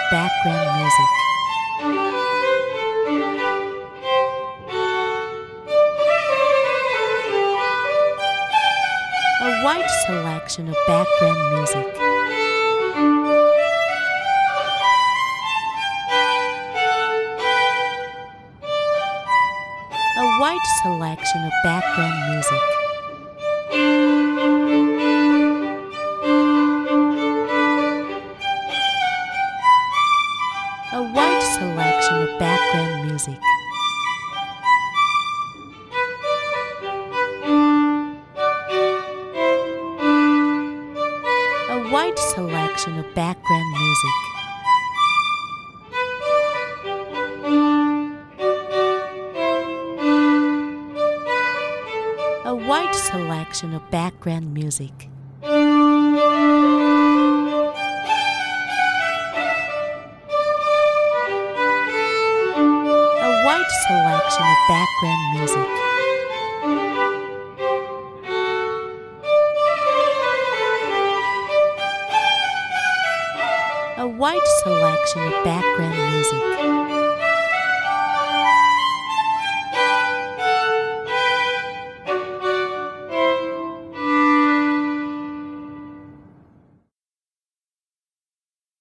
background music. A wide selection of background music. A wide selection of background music. A wide selection of background music. A wide selection of background music. A wide selection of background music. A wide selection of background music. A wide selection of background music.